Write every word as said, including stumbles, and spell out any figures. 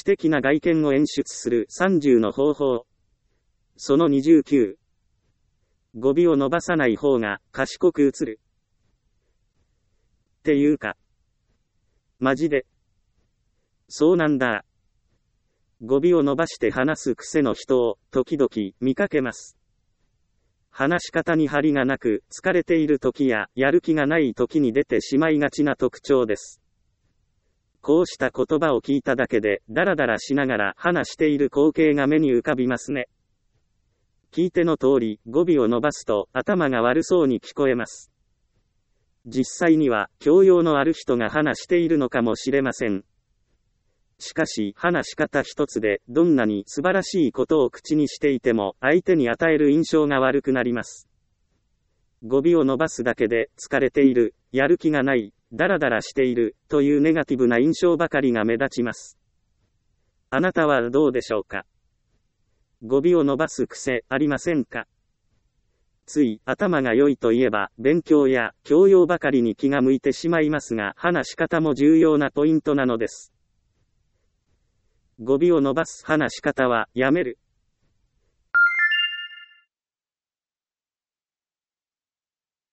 的な外見を演出するさんじゅうの方法。そのにじゅうきゅう。語尾を伸ばさない方が賢く映る。っていうか。マジで。そうなんだ。語尾を伸ばして話す癖の人を時々見かけます。話し方に張りがなく、疲れている時ややる気がない時に出てしまいがちな特徴です。こうした言葉を聞いただけで、ダラダラしながら話している光景が目に浮かびますね。聞いての通り、語尾を伸ばすと頭が悪そうに聞こえます。実際には、教養のある人が話しているのかもしれません。しかし、話し方一つで、どんなに素晴らしいことを口にしていても、相手に与える印象が悪くなります。語尾を伸ばすだけで、疲れている、やる気がない、ダラダラしている、というネガティブな印象ばかりが目立ちます。あなたはどうでしょうか？語尾を伸ばす癖、ありませんか？つい、頭が良いといえば、勉強や教養ばかりに気が向いてしまいますが、話し方も重要なポイントなのです。語尾を伸ばす話し方は、やめる。